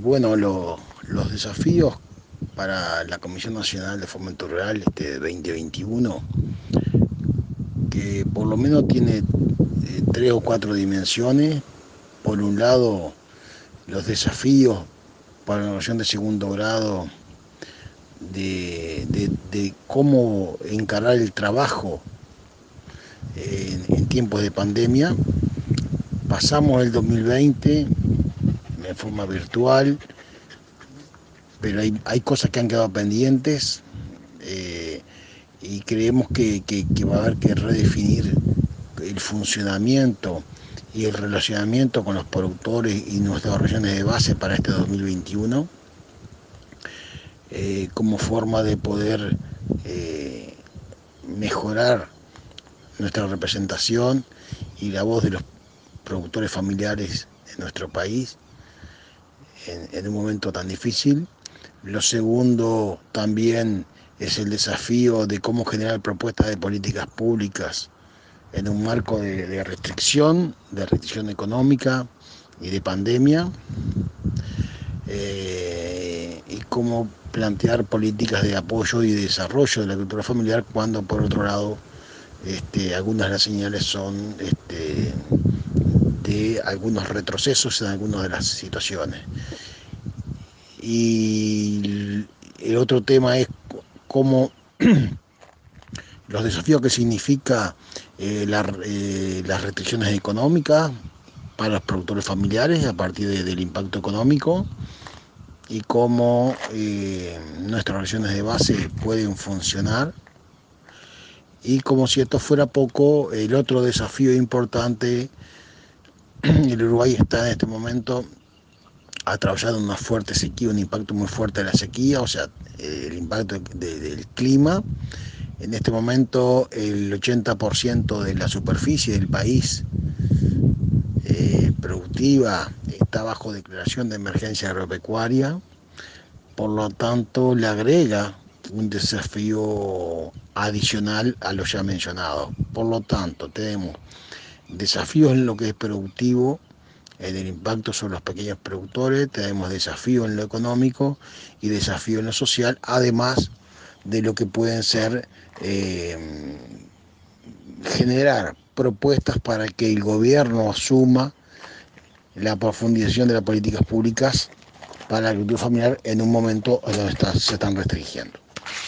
Los desafíos para la Comisión Nacional de Fomento Rural 2021, que por lo menos tiene tres o cuatro dimensiones. Por un lado, los desafíos para la evaluación de segundo grado de cómo encarar el trabajo en tiempos de pandemia. Pasamos el 2020 de forma virtual, pero hay cosas que han quedado pendientes, y creemos que va a haber que redefinir el funcionamiento y el relacionamiento con los productores y nuestras regiones de base para este 2021, como forma de poder mejorar nuestra representación y la voz de los productores familiares en nuestro país en un momento tan difícil. Lo segundo también es el desafío de cómo generar propuestas de políticas públicas en un marco de restricción económica y de pandemia, y cómo plantear políticas de apoyo y de desarrollo de la agricultura familiar cuando, por otro lado, algunas de las señales son de algunos retrocesos en algunas de las situaciones. Y el otro tema es cómo los desafíos que significa las restricciones económicas para los productores familiares a partir del impacto económico, y cómo nuestras regiones de base pueden funcionar. Y como si esto fuera poco, el otro desafío importante, el Uruguay está en este momento atravesando una fuerte sequía, un impacto muy fuerte de la sequía, o sea, el impacto del clima. En este momento el 80% de la superficie del país productiva está bajo declaración de emergencia agropecuaria, por lo tanto le agrega un desafío adicional a lo ya mencionado. Por lo tanto, tenemos desafíos en lo que es productivo, en el impacto sobre los pequeños productores, tenemos desafíos en lo económico y desafíos en lo social, además de lo que pueden ser generar propuestas para que el gobierno asuma la profundización de las políticas públicas para la agricultura familiar en un momento donde se están restringiendo.